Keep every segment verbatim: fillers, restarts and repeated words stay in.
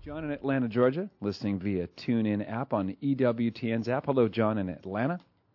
John in Atlanta, Georgia, listening via TuneIn app on E W T N's app. Hello, John in Atlanta.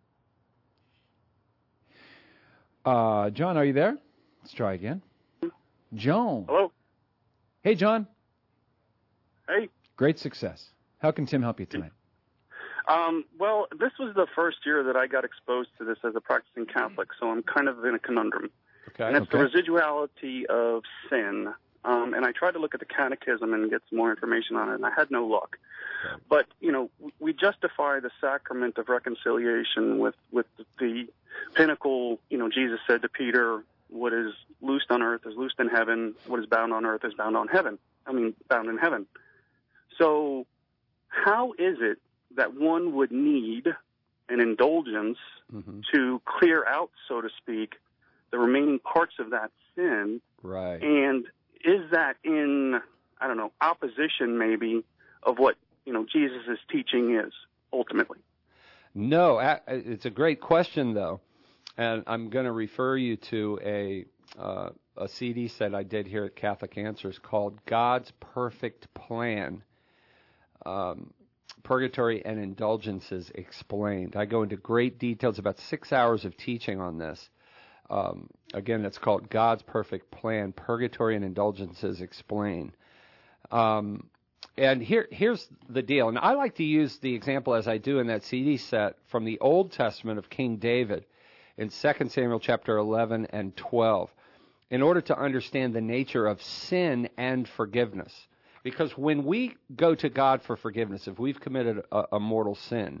Uh, John, are you there? Let's try again. John. Hello. Hey, John. Hey. Great success. How can Tim help you tonight? Um, well, this was the first year that I got exposed to this as a practicing Catholic, so I'm kind of in a conundrum. Okay. And it's okay. the residuality of sin. Um, and I tried to look at the catechism and get some more information on it, and I had no luck. Okay. But, you know, we justify the sacrament of reconciliation with, with the pinnacle. You know, Jesus said to Peter, what is loosed on earth is loosed in heaven. What is bound on earth is bound on heaven. I mean, bound in heaven. So how is it that one would need an indulgence mm-hmm. to clear out, so to speak, the remaining parts of that sin? Right. And is that in, I don't know, opposition maybe of what, you know, Jesus' teaching is ultimately? No, it's a great question, though. And I'm going to refer you to a uh, a C D set I did here at Catholic Answers called God's Perfect Plan, um, Purgatory and Indulgences Explained. I go into great details, about six hours of teaching on this. Um, again, it's called God's Perfect Plan, Purgatory and Indulgences Explained. Um, and here, here's the deal. And I like to use the example, as I do in that C D set, from the Old Testament of King David in Second Samuel chapter eleven and twelve, in order to understand the nature of sin and forgiveness. Because when we go to God for forgiveness, if we've committed a, a mortal sin,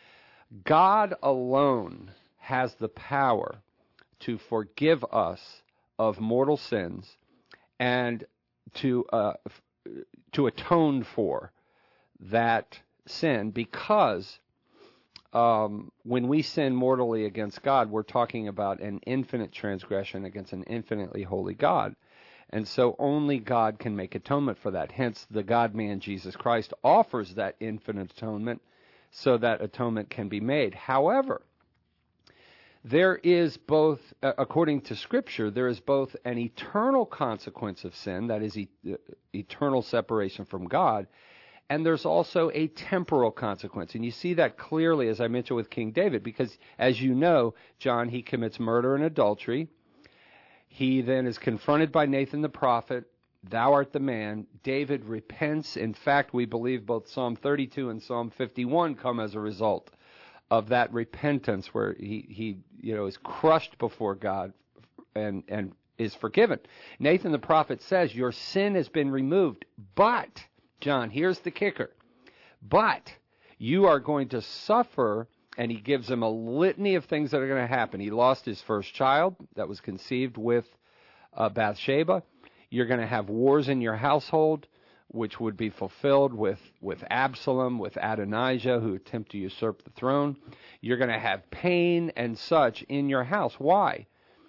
God alone has the power to forgive us of mortal sins and to uh, f- to atone for that sin, because um, when we sin mortally against God, we're talking about an infinite transgression against an infinitely holy God. And so only God can make atonement for that. Hence, the God-man Jesus Christ offers that infinite atonement so that atonement can be made. However, there is both, uh, according to Scripture, there is both an eternal consequence of sin, that is e- uh, eternal separation from God, and there's also a temporal consequence. And you see that clearly, as I mentioned with King David, because, as you know, John, he commits murder and adultery. He then is confronted by Nathan the prophet, thou art the man. David repents. In fact, we believe both Psalm thirty-two and Psalm fifty-one come as a result of that repentance, where he, he you know, is crushed before God and, and is forgiven. Nathan the prophet says, your sin has been removed, but, John, here's the kicker, but you are going to suffer, and he gives him a litany of things that are going to happen. He lost his first child that was conceived with uh, Bathsheba. You're going to have wars in your household, which would be fulfilled with, with Absalom, with Adonijah, who attempt to usurp the throne. You're going to have pain and such in your house. Why?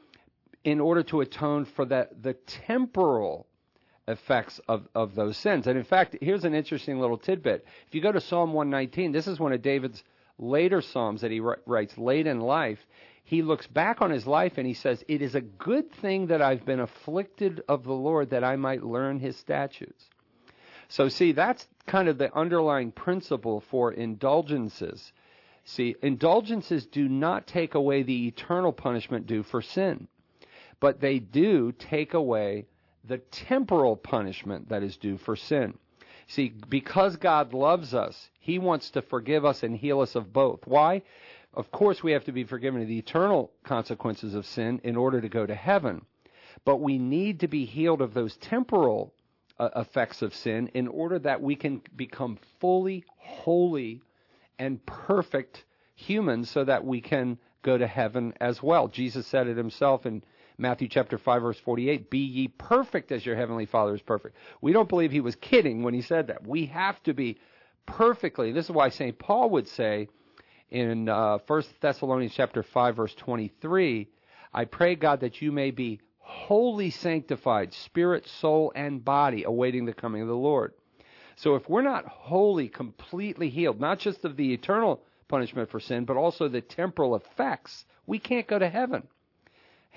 In order to atone for that, the temporal effects of, of those sins. And in fact, here's an interesting little tidbit. If you go to Psalm one nineteen, this is one of David's later Psalms that he writes late in life. He looks back on his life and he says, it is a good thing that I've been afflicted of the Lord, that I might learn his statutes. So see, that's kind of the underlying principle for indulgences. See, indulgences do not take away the eternal punishment due for sin, but they do take away the temporal punishment that is due for sin. See, because God loves us, he wants to forgive us and heal us of both. Why? Of course, we have to be forgiven of the eternal consequences of sin in order to go to heaven. But we need to be healed of those temporal uh, effects of sin in order that we can become fully holy and perfect humans, so that we can go to heaven as well. Jesus said it himself in Matthew chapter five, verse forty-eight, be ye perfect as your heavenly Father is perfect. We don't believe he was kidding when he said that. We have to be perfectly. This is why Saint Paul would say in uh, First Thessalonians chapter five, verse twenty-three, I pray, God, that you may be wholly sanctified, spirit, soul, and body, awaiting the coming of the Lord. So if we're not wholly, completely healed, not just of the eternal punishment for sin, but also the temporal effects, we can't go to heaven.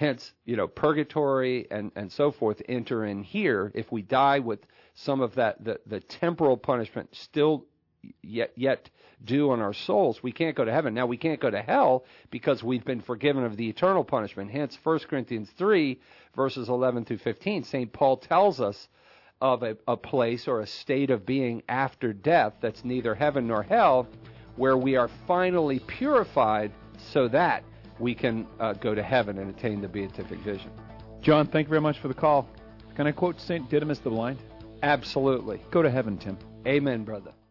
hence, you know, purgatory and, and so forth enter in here. If we die with some of that, the, the temporal punishment still yet yet due on our souls, we can't go to heaven. Now, we can't go to hell because we've been forgiven of the eternal punishment. Hence, First Corinthians three, verses eleven through fifteen, Saint Paul tells us of a, a place or a state of being after death that's neither heaven nor hell, where we are finally purified so that we can uh, go to heaven and attain the beatific vision. John, thank you very much for the call. Can I quote Saint Didymus the Blind? Absolutely. Go to heaven, Tim. Amen, brother.